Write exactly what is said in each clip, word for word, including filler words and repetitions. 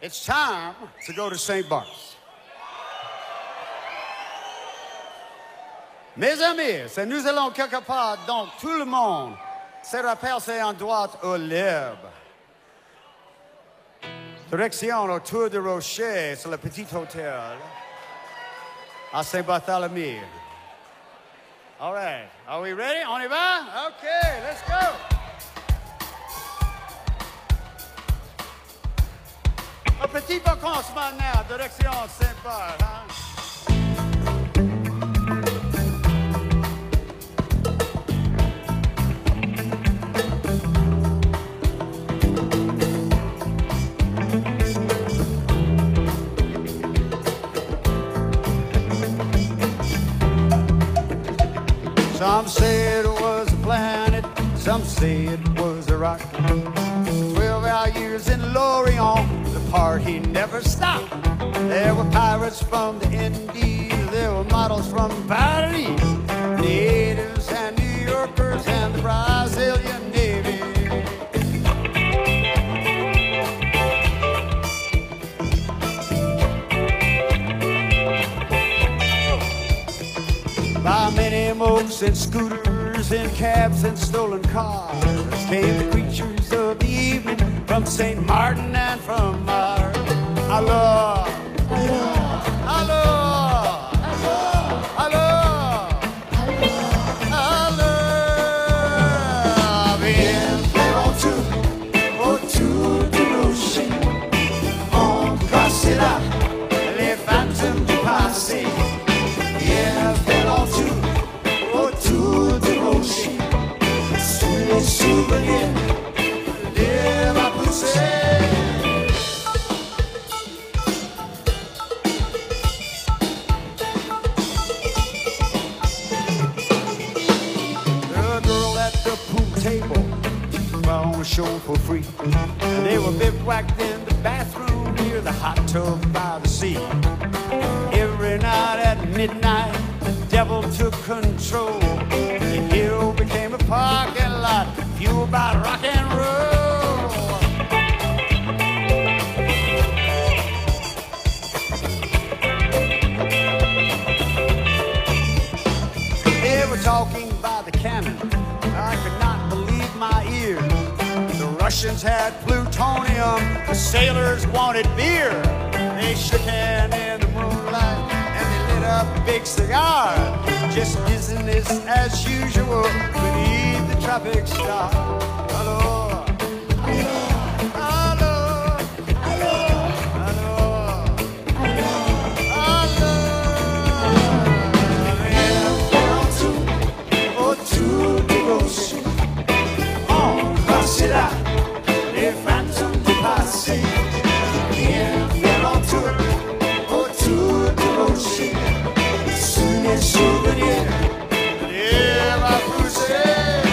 It's time to go to Saint Bart's. Mes amis, nous allons quelque part, donc tout le monde se rappelle c'est en droite au libre. Direction autour de Rocher, sur le petit hôtel à Saint-Barthélemy. All right, are we ready? On y va? Okay, let's go. Un petit vacances maintenant, direction Saint-Barth, hein? Some say it was a planet, some say it was a rock. Twelve hour years in Lorient, the party never stopped. There were pirates from the Indies, there were models from Paris, natives and New Yorkers and the Brazilian Navy. By many mopes and scooters and cabs and stolen cars came the creatures of the evening from Saint Martin and from Mars. Alors, alors, alors, alors, alors, viens autour, autour de Rocher, on passera les fantômes du passé. Autour de Rocher, sous les souvenirs de ma poussée. The girl at the pool table found a show for free. They were bivouacked in the bathroom near the hot tub by the sea. Every night at midnight, the devil took control. The hill became a parking lot fueled by rock and roll. They were talking by the cannon. I could not believe my ears. The Russians had plutonium. The sailors wanted beer. They shook hands in the moonlight and they lit up a big cigar. Just business as usual beneath the tropic star. Hello, hello, hello, hello, hello, autour de Rocher, on passera les fantômes du passé. Autour de Rocher, sous les souvenirs de ma poussée.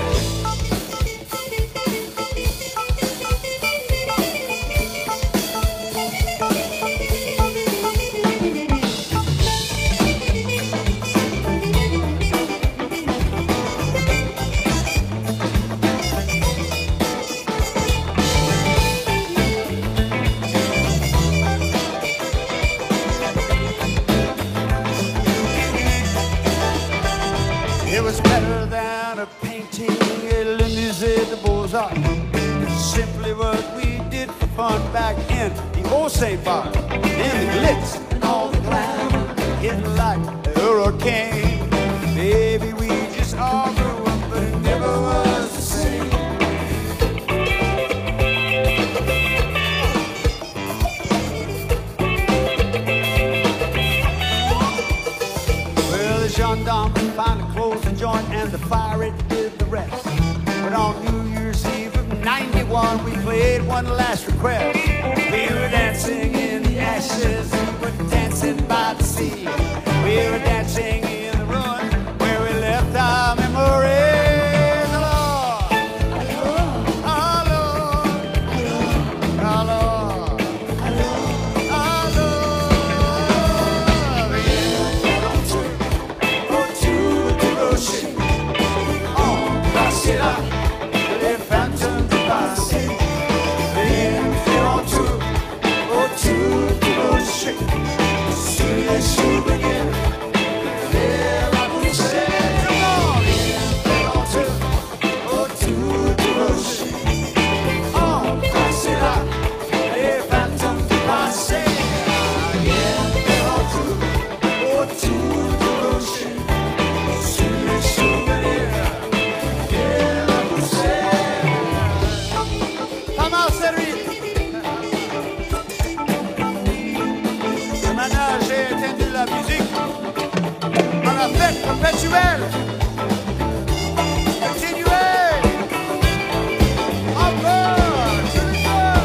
It was better than a painting at Le Musée de Beaux-Arts. It's simply what we did for fun back in the old Saint Barth. In the glitz and all the glamour, hitting like a hurricane. Baby, we just all grew up, but it never was the same. Well, the gendarme finally closed the joint and the fire it did the rest. But on New Year's Eve of ninety-one, we played one last request. We were dancing in the ashes, we were dancing by the sea. We were dancing in the ruin where we left our memories. Les fantômes du passé, viens faire en fête perpétuelle. Continuez. Encore. Sur le toit.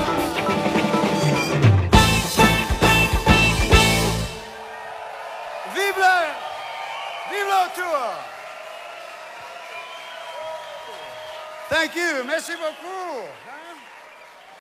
Vive le, vive le tour. Thank you. Merci beaucoup.